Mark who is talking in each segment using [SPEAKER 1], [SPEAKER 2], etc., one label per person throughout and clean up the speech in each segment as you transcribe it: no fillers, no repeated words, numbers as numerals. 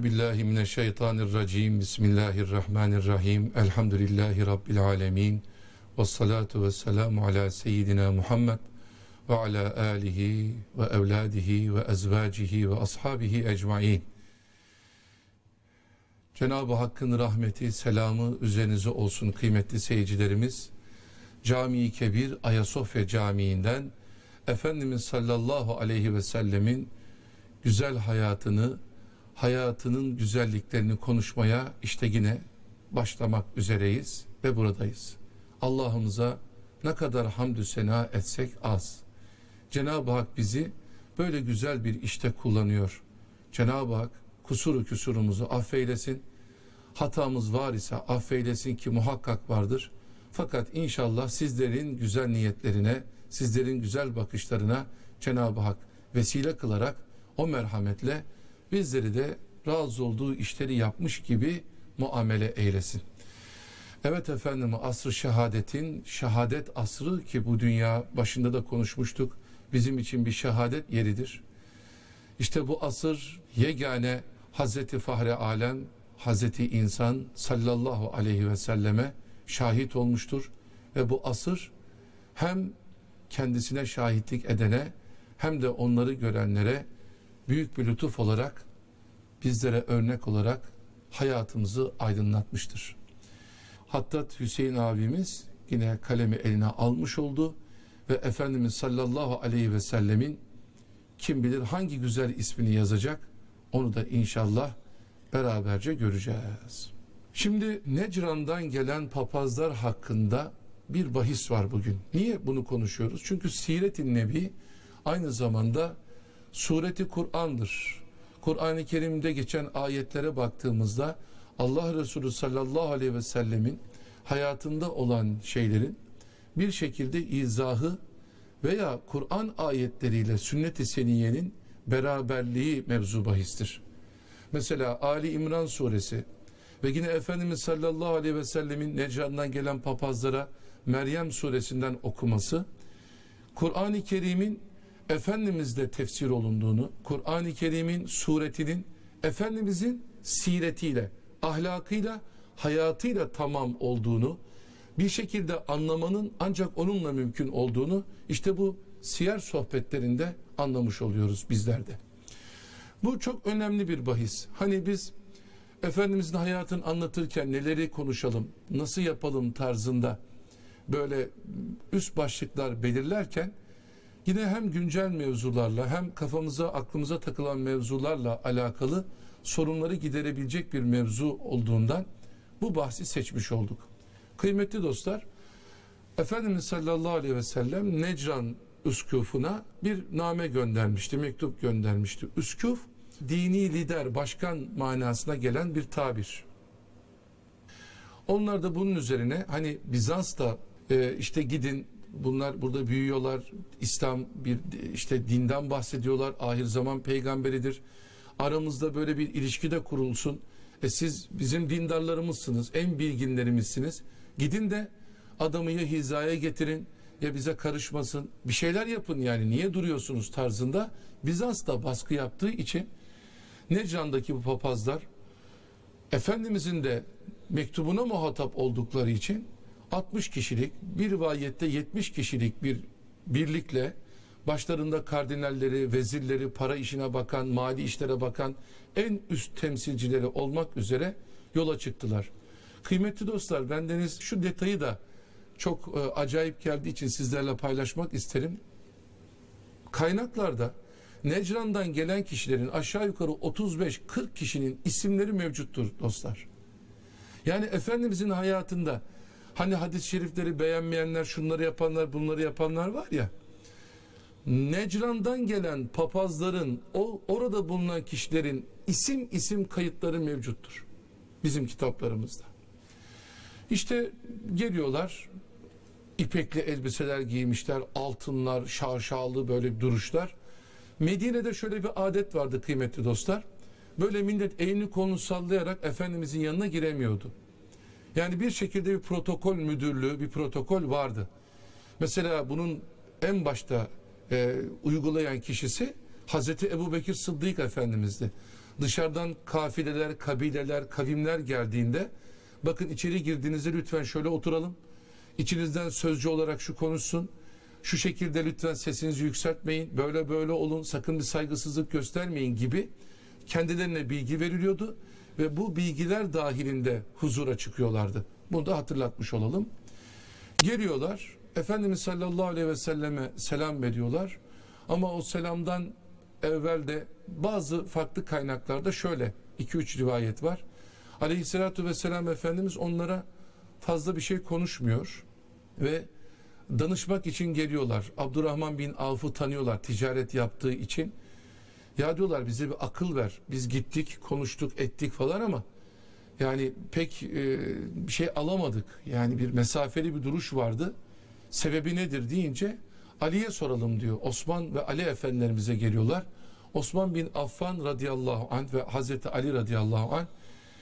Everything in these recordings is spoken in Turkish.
[SPEAKER 1] Euzubillahimineşşeytanirracim. Bismillahirrahmanirrahim. Elhamdülillahi Rabbil alemin. Vessalatu vesselamu ala seyyidina Muhammed ve ala alihi ve evladihi ve ezvacihi ve ashabihi ecmain. Cenab-ı Hakk'ın rahmeti, selamı üzerinize olsun kıymetli seyircilerimiz. Cami-i Kebir Ayasofya Camii'nden Efendimiz sallallahu aleyhi ve sellemin güzel hayatının güzelliklerini konuşmaya işte yine başlamak üzereyiz ve buradayız. Allah'ımıza ne kadar hamdü sena etsek az. Cenab-ı Hak bizi böyle güzel bir işte kullanıyor. Cenab-ı Hak kusurumuzu affeylesin. Hatamız var ise affeylesin ki muhakkak vardır. Fakat inşallah sizlerin güzel niyetlerine, sizlerin güzel bakışlarına Cenab-ı Hak vesile kılarak o merhametle bizleri de razı olduğu işleri yapmış gibi muamele eylesin. Evet efendim, asr-ı şehadetin, şehadet asrı ki bu dünya başında da konuşmuştuk, bizim için bir şehadet yeridir. İşte bu asır yegane Hazreti Fahri Alem, Hazreti İnsan sallallahu aleyhi ve selleme şahit olmuştur. Ve bu asır hem kendisine şahitlik edene hem de onları görenlere büyük bir lütuf olarak, bizlere örnek olarak hayatımızı aydınlatmıştır. Hattat Hüseyin abimiz yine kalemi eline almış oldu ve Efendimiz sallallahu aleyhi ve sellemin kim bilir hangi güzel ismini yazacak, onu da inşallah beraberce göreceğiz. Şimdi Necran'dan gelen papazlar hakkında bir bahis var bugün. Niye bunu konuşuyoruz? Çünkü Siret-i Nebi aynı zamanda sureti Kur'an'dır. Kur'an-ı Kerim'de geçen ayetlere baktığımızda Allah Resulü sallallahu aleyhi ve sellemin hayatında olan şeylerin bir şekilde izahı veya Kur'an ayetleriyle sünnet-i seniyenin beraberliği mevzu bahistir. Mesela Ali İmran suresi ve yine Efendimiz sallallahu aleyhi ve sellemin Necran'dan gelen papazlara Meryem suresinden okuması, Kur'an-ı Kerim'in Efendimiz'de tefsir olunduğunu, Kur'an-ı Kerim'in suretinin Efendimiz'in siretiyle, ahlakıyla, hayatıyla tamam olduğunu, bir şekilde anlamanın ancak onunla mümkün olduğunu işte bu siyer sohbetlerinde anlamış oluyoruz bizler de. Bu çok önemli bir bahis. Hani biz Efendimiz'in hayatını anlatırken neleri konuşalım, nasıl yapalım tarzında böyle üst başlıklar belirlerken yine hem güncel mevzularla hem kafamıza, aklımıza takılan mevzularla alakalı sorunları giderebilecek bir mevzu olduğundan bu bahsi seçmiş olduk. Kıymetli dostlar, Efendimiz sallallahu aleyhi ve sellem Necran üskufuna bir name göndermişti, mektup göndermişti. Üskuf, dini lider, başkan manasına gelen bir tabir. Onlar da bunun üzerine hani Bizans'ta işte gidin, bunlar burada büyüyorlar, İslam bir işte dinden bahsediyorlar, ahir zaman peygamberidir. Aramızda böyle bir ilişki de kurulsun. Siz bizim dindarlarımızsınız, en bilginlerimizsiniz. Gidin de adamı ya hizaya getirin ya bize karışmasın. Bir şeyler yapın yani, niye duruyorsunuz tarzında Bizans'ta baskı yaptığı için Necran'daki bu papazlar Efendimizin de mektubuna muhatap oldukları için 60 kişilik, bir rivayette 70 kişilik bir birlikle başlarında kardinalleri, vezirleri, para işine bakan, mali işlere bakan en üst temsilcileri olmak üzere yola çıktılar. Kıymetli dostlar, bendeniz şu detayı da çok acayip geldiği için sizlerle paylaşmak isterim. Kaynaklarda Necran'dan gelen kişilerin aşağı yukarı 35-40 kişinin isimleri mevcuttur dostlar. Yani Efendimizin hayatında hani hadis-i şerifleri beğenmeyenler, şunları yapanlar, bunları yapanlar var ya, Necran'dan gelen papazların, orada bulunan kişilerin isim kayıtları mevcuttur bizim kitaplarımızda. İşte geliyorlar, ipekli elbiseler giymişler, altınlar, şaşalı böyle duruşlar. Medine'de şöyle bir adet vardı kıymetli dostlar. Böyle millet elini kolunu sallayarak Efendimizin yanına giremiyordu. Yani bir şekilde bir protokol müdürlüğü, bir protokol vardı. Mesela bunun en başta uygulayan kişisi Hazreti Ebubekir Sıddık Efendimiz'di. Dışarıdan kafileler, kabileler, kavimler geldiğinde bakın içeri girdiğinizde lütfen şöyle oturalım. İçinizden sözcü olarak şu konuşsun. Şu şekilde lütfen sesinizi yükseltmeyin. Böyle böyle olun. Sakın bir saygısızlık göstermeyin gibi kendilerine bilgi veriliyordu. Ve bu bilgiler dahilinde huzura çıkıyorlardı. Bunu da hatırlatmış olalım. Geliyorlar. Efendimiz sallallahu aleyhi ve selleme selam veriyorlar. Ama o selamdan evvel de bazı farklı kaynaklarda şöyle 2-3 rivayet var. Aleyhissalatu vesselam Efendimiz onlara fazla bir şey konuşmuyor ve danışmak için geliyorlar. Abdurrahman bin Avf'ı tanıyorlar ticaret yaptığı için. Ya diyorlar bize bir akıl ver. Biz gittik, konuştuk, ettik falan ama yani pek bir şey alamadık. Yani bir mesafeli bir duruş vardı. Sebebi nedir deyince Ali'ye soralım diyor. Osman ve Ali efendilerimize geliyorlar. Osman bin Affan radıyallahu anh ve Hazreti Ali radıyallahu anh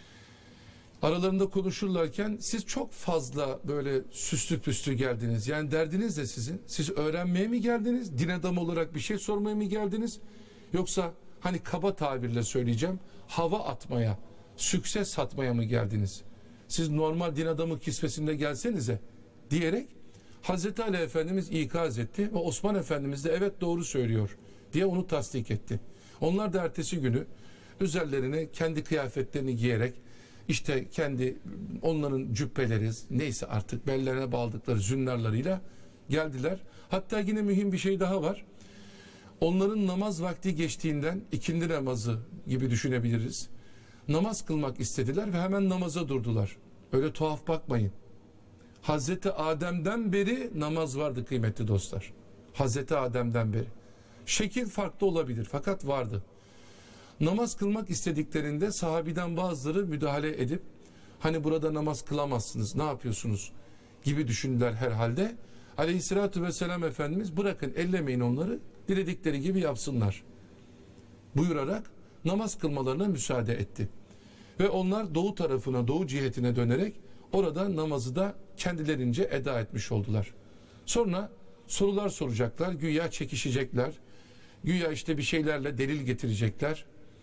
[SPEAKER 1] aralarında konuşurlarken siz çok fazla böyle süslü püslü geldiniz. Yani derdiniz ne sizin? Siz öğrenmeye mi geldiniz? Din adamı olarak bir şey sormaya mı geldiniz? Yoksa hani kaba tabirle söyleyeceğim hava atmaya, sükse satmaya mı geldiniz? Siz normal din adamı kisvesinde gelsenize diyerek Hazreti Ali Efendimiz ikaz etti ve Osman Efendimiz de evet doğru söylüyor diye onu tasdik etti. Onlar da ertesi günü üzerlerine kendi kıyafetlerini giyerek işte kendi onların cübbeleri neyse artık bellerine bağladıkları zünnarlarıyla geldiler. Hatta yine mühim bir şey daha var. Onların namaz vakti geçtiğinden ikindi namazı gibi düşünebiliriz. Namaz kılmak istediler ve hemen namaza durdular. Öyle tuhaf bakmayın. Hazreti Adem'den beri namaz vardı kıymetli dostlar. Hazreti Adem'den beri. Şekil farklı olabilir fakat vardı. Namaz kılmak istediklerinde sahabiden bazıları müdahale edip hani burada namaz kılamazsınız ne yapıyorsunuz gibi düşündüler herhalde. Aleyhissalatü vesselam Efendimiz bırakın ellemeyin onları diledikleri gibi yapsınlar buyurarak namaz kılmalarına müsaade etti. Ve onlar doğu tarafına doğu cihetine dönerek orada namazı da kendilerince eda etmiş oldular. Sonra sorular soracaklar güya çekişecekler güya işte bir şeylerle delil getirecekler.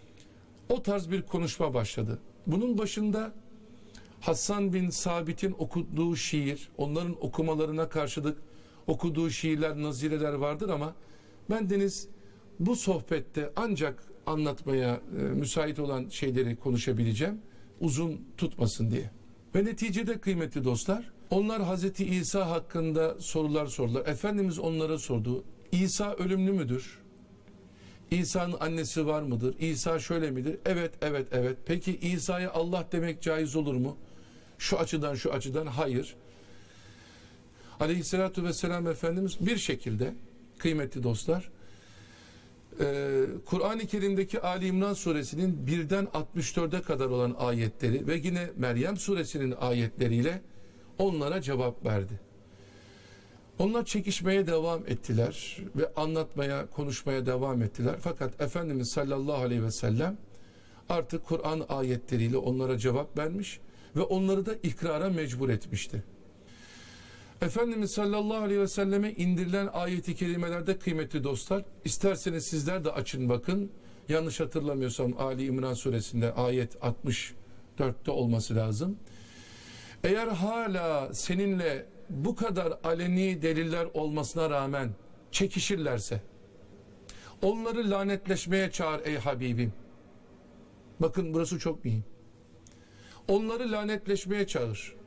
[SPEAKER 1] O tarz bir konuşma başladı. Bunun başında Hassan bin Sabit'in okuduğu şiir, onların okumalarına karşılık okuduğu şiirler, nazireler vardır ama bendeniz bu sohbette ancak anlatmaya müsait olan şeyleri konuşabileceğim, uzun tutmasın diye. Ve neticede kıymetli dostlar, onlar Hazreti İsa hakkında sorular sordular. Efendimiz onlara sordu, İsa ölümlü müdür? İsa'nın annesi var mıdır? İsa şöyle midir? Evet, evet, evet. Peki İsa'ya Allah demek caiz olur mu? Şu açıdan, şu açıdan hayır. Aleyhissalatü vesselam Efendimiz bir şekilde kıymetli dostlar Kur'an-ı Kerim'deki Ali İmran suresinin 1'den 64'e kadar olan ayetleri ve yine Meryem suresinin ayetleriyle onlara cevap verdi. Onlar çekişmeye devam ettiler ve anlatmaya, konuşmaya devam ettiler. Fakat Efendimiz sallallahu aleyhi ve sellem artık Kur'an ayetleriyle onlara cevap vermiş ve onları da ikrara mecbur etmişti. Efendimiz sallallahu aleyhi ve selleme indirilen ayeti kerimelerde kıymetli dostlar, isterseniz sizler de açın bakın. Yanlış hatırlamıyorsam Ali İmran suresinde ayet 64'te olması lazım. Eğer hala seninle bu kadar aleni deliller olmasına rağmen çekişirlerse onları lanetleşmeye çağır ey Habibim. Bakın burası çok mühim. Onları lanetleşmeye çağır.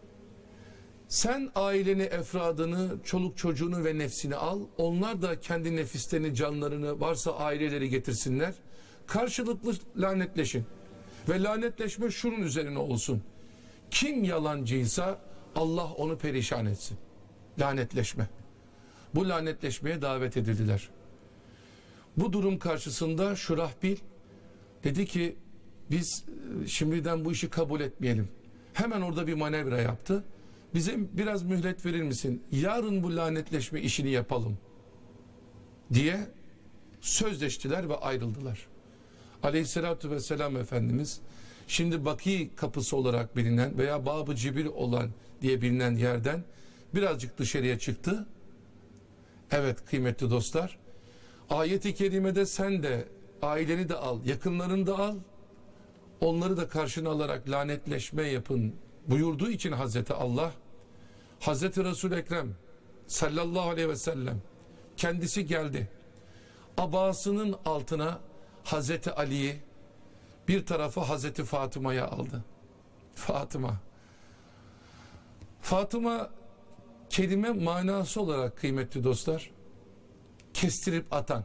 [SPEAKER 1] Sen aileni, efradını, çoluk çocuğunu ve nefsini al. Onlar da kendi nefislerini, canlarını, varsa aileleri getirsinler. Karşılıklı lanetleşin. Ve lanetleşme şunun üzerine olsun. Kim yalancıysa Allah onu perişan etsin. Lanetleşme. Bu lanetleşmeye davet edildiler. Bu durum karşısında Şurahbil dedi ki biz şimdiden bu işi kabul etmeyelim. Hemen orada bir manevra yaptı. Bize biraz mühlet verir misin? Yarın bu lanetleşme işini yapalım diye sözleştiler ve ayrıldılar. Aleyhissalatü vesselam Efendimiz şimdi Baki kapısı olarak bilinen veya Bab-ı Cibril olan diye bilinen yerden birazcık dışarıya çıktı. Evet kıymetli dostlar, ayet-i kerimede sen de aileni de al, yakınlarını da al, onları da karşına alarak lanetleşme yapın buyurduğu için Hazreti Allah, Hazreti Resul-i Ekrem sallallahu aleyhi ve sellem kendisi geldi. Abasının altına Hazreti Ali'yi, bir tarafa Hazreti Fatıma'ya aldı. Fatıma kelime manası olarak kıymetli dostlar, kestirip atan,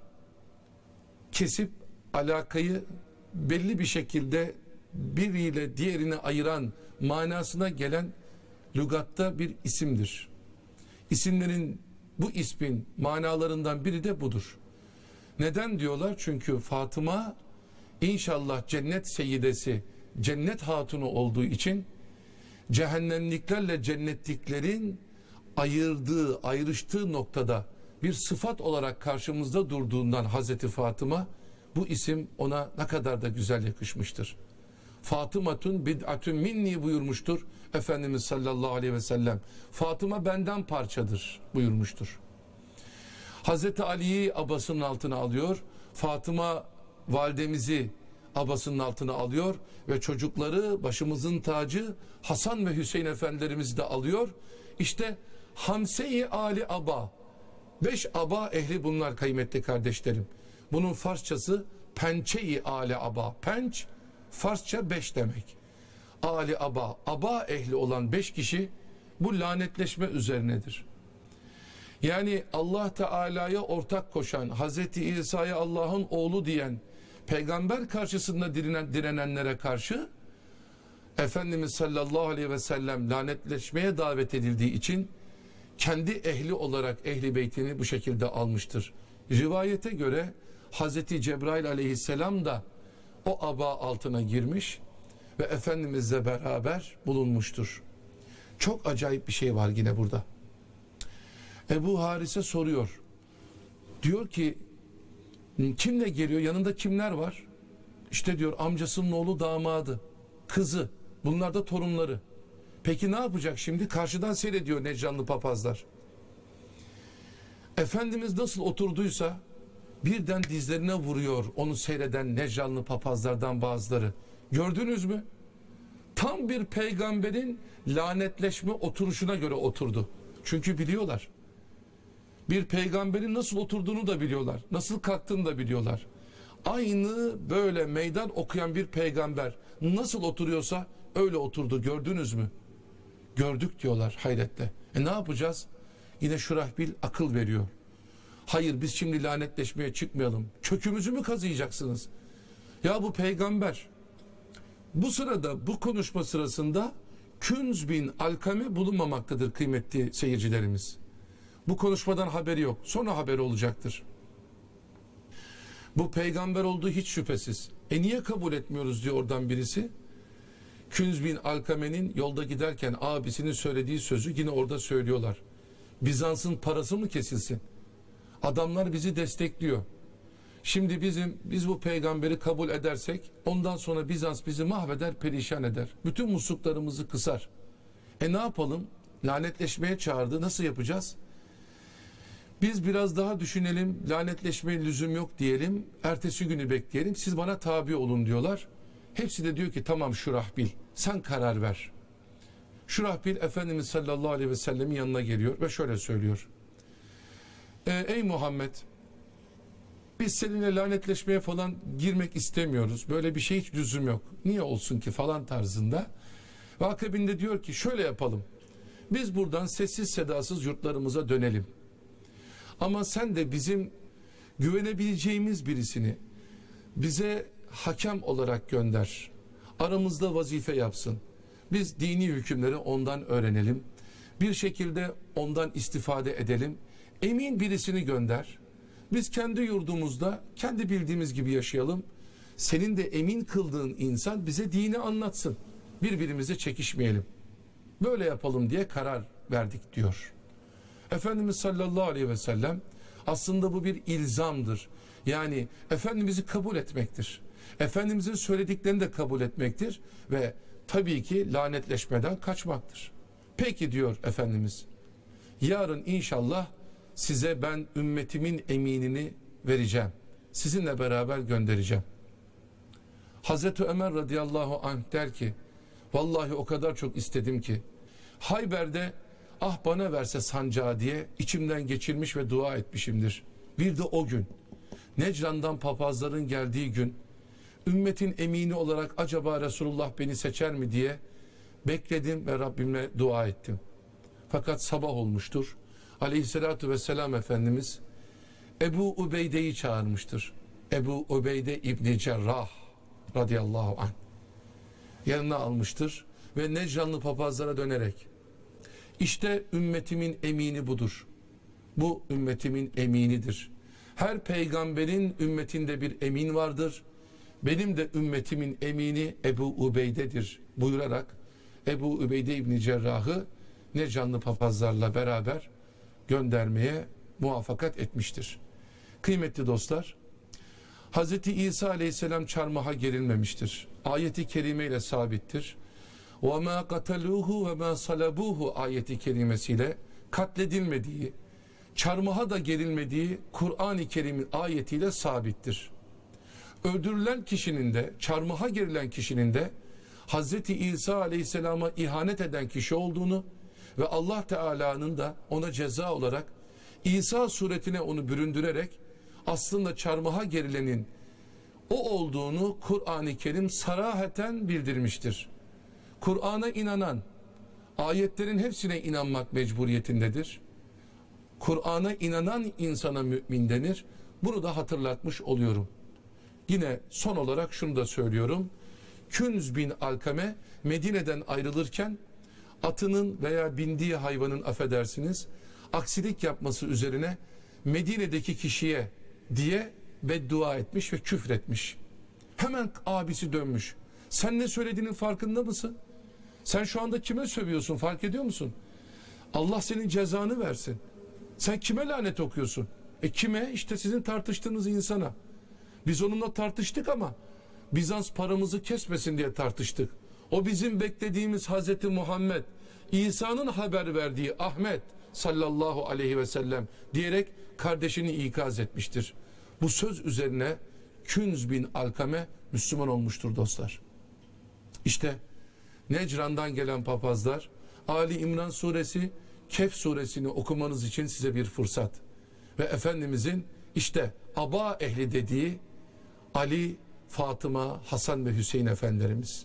[SPEAKER 1] kesip alakayı belli bir şekilde biriyle diğerini ayıran manasına gelen lügatta bir isimdir. İsimlerin, bu ismin manalarından biri de budur. Neden diyorlar? Çünkü Fatıma inşallah cennet seyyidesi, cennet hatunu olduğu için cehennemliklerle cennetliklerin ayrıştığı noktada bir sıfat olarak karşımızda durduğundan Hazreti Fatıma, bu isim ona ne kadar da güzel yakışmıştır. Fatımatun bid'atun minni buyurmuştur Efendimiz sallallahu aleyhi ve sellem. Fatıma benden parçadır buyurmuştur. Hazreti Ali'yi abasının altına alıyor. Fatıma validemizi abasının altına alıyor ve çocukları, başımızın tacı Hasan ve Hüseyin efendilerimizi de alıyor. İşte Hamse-i Ali Aba, 5 aba ehli bunlar kıymetli kardeşlerim. Bunun Farsçası Pençe-i Ali Aba. Penç Farsça 5 demek. Ali Aba, aba ehli olan 5 kişi bu lanetleşme üzerinedir. Yani Allah Teala'ya ortak koşan, Hazreti İsa'ya Allah'ın oğlu diyen, peygamber karşısında direnenlere karşı Efendimiz sallallahu aleyhi ve sellem lanetleşmeye davet edildiği için kendi ehli olarak ehli beytini bu şekilde almıştır. Rivayete göre Hazreti Cebrail aleyhisselam da o aba altına girmiş ve Efendimizle beraber bulunmuştur. Çok acayip bir şey var yine burada. Ebu Harise soruyor. Diyor ki kimle geliyor? Yanında kimler var? İşte diyor amcasının oğlu, damadı, kızı. Bunlar da torunları. Peki ne yapacak şimdi? Karşıdan seyrediyor Necranlı papazlar. Efendimiz nasıl oturduysa birden dizlerine vuruyor onu seyreden Necranlı papazlardan bazıları. Gördünüz mü? Tam bir peygamberin lanetleşme oturuşuna göre oturdu. Çünkü biliyorlar. Bir peygamberin nasıl oturduğunu da biliyorlar. Nasıl kalktığını da biliyorlar. Aynı böyle meydan okuyan bir peygamber nasıl oturuyorsa öyle oturdu. Gördünüz mü? Gördük diyorlar hayretle. Ne yapacağız? Yine Şurahbil akıl veriyor. Hayır, biz şimdi lanetleşmeye çıkmayalım. Kökümüzü mü kazıyacaksınız? Ya bu peygamber bu sırada, bu konuşma sırasında Künz bin Alkame bulunmamaktadır kıymetli seyircilerimiz. Bu konuşmadan haberi yok. Sonra haberi olacaktır. Bu peygamber olduğu hiç şüphesiz. Niye kabul etmiyoruz diyor oradan birisi. Künz bin Alkame'nin yolda giderken abisinin söylediği sözü yine orada söylüyorlar. Bizans'ın parası mı kesilsin? Adamlar bizi destekliyor. Şimdi biz bu peygamberi kabul edersek ondan sonra Bizans bizi mahveder, perişan eder. Bütün musluklarımızı kısar. Ne yapalım? Lanetleşmeye çağırdı. Nasıl yapacağız? Biz biraz daha düşünelim, lanetleşmeye lüzum yok diyelim, ertesi günü bekleyelim, siz bana tabi olun diyorlar. Hepsi de diyor ki tamam Şurahbil, sen karar ver. Şurahbil Efendimiz sallallahu aleyhi ve sellemin yanına geliyor ve şöyle söylüyor. Ey Muhammed, biz seninle lanetleşmeye falan girmek istemiyoruz. Böyle bir şey hiç lüzum yok. Niye olsun ki falan tarzında. Ve akabinde diyor ki şöyle yapalım. Biz buradan sessiz sedasız yurtlarımıza dönelim. Ama sen de bizim güvenebileceğimiz birisini bize hakem olarak gönder. Aramızda vazife yapsın. Biz dini hükümleri ondan öğrenelim. Bir şekilde ondan istifade edelim. Emin birisini gönder. Biz kendi yurdumuzda kendi bildiğimiz gibi yaşayalım. Senin de emin kıldığın insan bize dini anlatsın. Birbirimize çekişmeyelim. Böyle yapalım diye karar verdik diyor. Efendimiz sallallahu aleyhi ve sellem aslında bu bir ilzamdır. Yani Efendimiz'i kabul etmektir. Efendimizin söylediklerini de kabul etmektir ve tabii ki lanetleşmeden kaçmaktır. Peki diyor Efendimiz, yarın inşallah size ben ümmetimin eminini vereceğim. sizinle beraber göndereceğim. Hazreti Ömer radıyallahu anh der ki, vallahi o kadar çok istedim ki, Hayber'de ah bana verse sancağı diye içimden geçirmiş ve dua etmişimdir. Bir de o gün, Necran'dan papazların geldiği gün, ümmetin emini olarak acaba Resulullah beni seçer mi diye bekledim ve Rabbimle dua ettim. Fakat sabah olmuştur. Aleyhissalatu vesselam Efendimiz Ebu Ubeyde'yi çağırmıştır. Ebu Ubeyde İbni Cerrah radıyallahu anh yanına almıştır ve Necranlı papazlara dönerek, işte ümmetimin emini budur. Bu ümmetimin eminidir. Her peygamberin ümmetinde bir emin vardır. Benim de ümmetimin emini Ebu Ubeyde'dir buyurarak Ebu Ubeyde İbni Cerrah'ı Necranlı papazlarla beraber göndermeye muvaffakat etmiştir. Kıymetli dostlar, Hz. İsa aleyhisselam çarmıha gerilmemiştir. Ayeti kerime ile sabittir. وَمَا قَتَلُوهُ وَمَا صَلَبُوهُ ayeti kerimesiyle katledilmediği, çarmıha da gerilmediği Kur'an-ı Kerim'in ayetiyle sabittir. Öldürülen kişinin de, çarmıha gerilen kişinin de Hz. İsa aleyhisselama ihanet eden kişi olduğunu ve Allah Teala'nın da ona ceza olarak İsa suretine onu büründürerek aslında çarmıha gerilenin o olduğunu Kur'an-ı Kerim saraheten bildirmiştir. Kur'an'a inanan, ayetlerin hepsine inanmak mecburiyetindedir. Kur'an'a inanan insana mümin denir. Bunu da hatırlatmış oluyorum. Yine son olarak şunu da söylüyorum. Künz bin Alkame Medine'den ayrılırken atının veya bindiği hayvanın, affedersiniz, aksilik yapması üzerine Medine'deki kişiye diye beddua etmiş ve küfretmiş. Hemen abisi dönmüş. Sen ne söylediğinin farkında mısın? Sen şu anda kime sövüyorsun, fark ediyor musun? Allah senin cezanı versin. Sen kime lanet okuyorsun? Kime? İşte sizin tartıştığınız insana. Biz onunla tartıştık ama Bizans paramızı kesmesin diye tartıştık. O bizim beklediğimiz Hazreti Muhammed, İsa'nın haber verdiği Ahmet sallallahu aleyhi ve sellem diyerek kardeşini ikaz etmiştir. Bu söz üzerine Künz bin Alkame Müslüman olmuştur dostlar. İşte Necran'dan gelen papazlar, Ali İmran suresi, Kehf suresini okumanız için size bir fırsat. Ve Efendimizin işte aba ehli dediği Ali, Fatıma, Hasan ve Hüseyin efendilerimiz.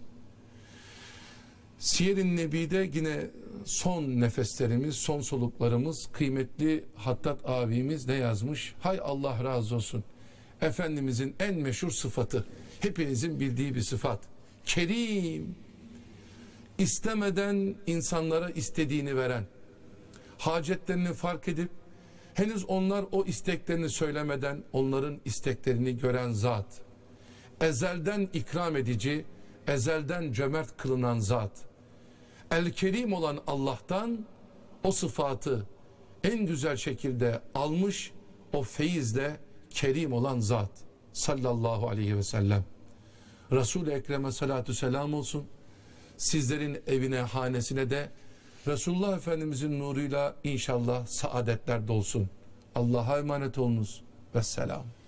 [SPEAKER 1] Siyer-i Nebi'de yine son nefeslerimiz, son soluklarımız, kıymetli Hattat abimiz ne yazmış? Hay Allah razı olsun. Efendimizin en meşhur sıfatı, hepinizin bildiği bir sıfat. Kerim. İstemeden insanlara istediğini veren, hacetlerini fark edip henüz onlar o isteklerini söylemeden onların isteklerini gören zat. Ezelden ikram edici, ezelden cömert kılınan zat. El-Kerim olan Allah'tan o sıfatı en güzel şekilde almış, o feyizle kerim olan zat sallallahu aleyhi ve sellem. Resul-i Ekrem'e salatu selam olsun. Sizlerin evine, hanesine de Resulullah Efendimizin nuruyla inşallah saadetler dolsun. Allah'a emanet olunuz. Vesselam.